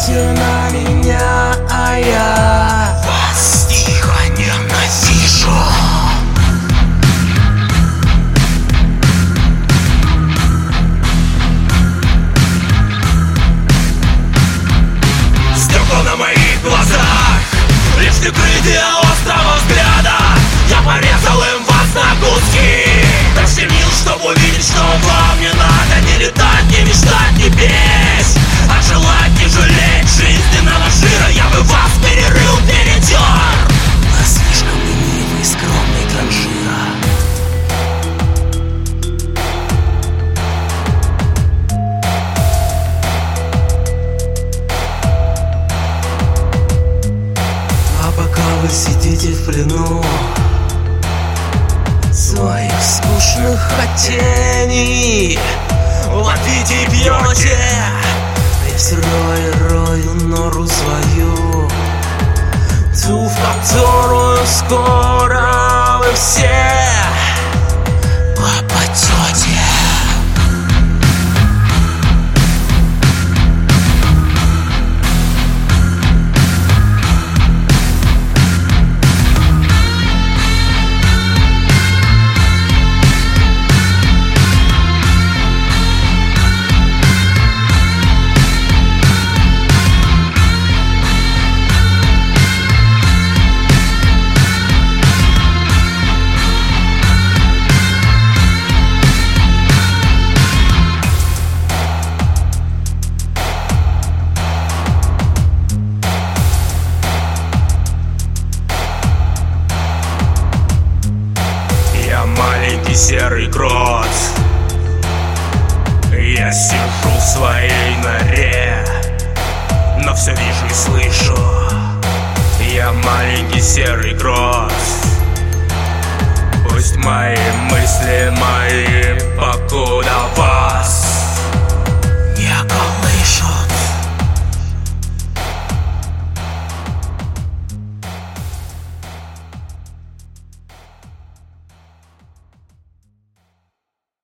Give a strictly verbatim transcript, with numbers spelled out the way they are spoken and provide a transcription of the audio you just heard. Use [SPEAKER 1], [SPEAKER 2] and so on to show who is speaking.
[SPEAKER 1] злите на меня, а я
[SPEAKER 2] вас тихо ненавижу.
[SPEAKER 1] Стекла на моих глазах, лишь прикрытие острого взгляда. Я порезал им вас на куски, расчленил, чтобы увидеть, что вам не надо не летать, не мечтать, не петь, а желать не жалеть жизненного жира. Я бы вас перерыл, перетер.
[SPEAKER 2] Вы слишком ленивый, скромный транжира.
[SPEAKER 1] А пока вы сидите в плену своих скучных хотений, ловите и пьете, я все рою, рою нору свою, ту, в которую скоро вы все попадете. Маленький серый крот, я сижу в своей норе, но все вижу и слышу. Я маленький серый крот, пусть мои мысли мои покуда